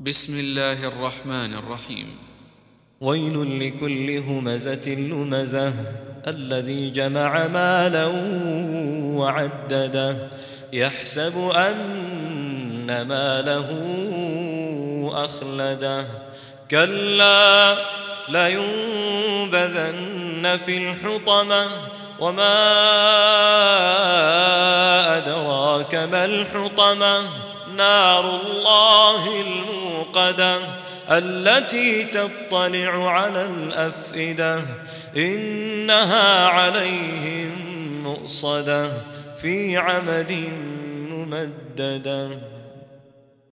بسم الله الرحمن الرحيم. ويل لكل همزة لمزة الذي جمع مالا وعدده يحسب أن ماله أخلده كلا لينبذن في الحطمة وما أدراك ما الحطمة نار الله الموقدة التي تطلع على الأفئدة إنها عليهم مؤصدة في عمد ممددة.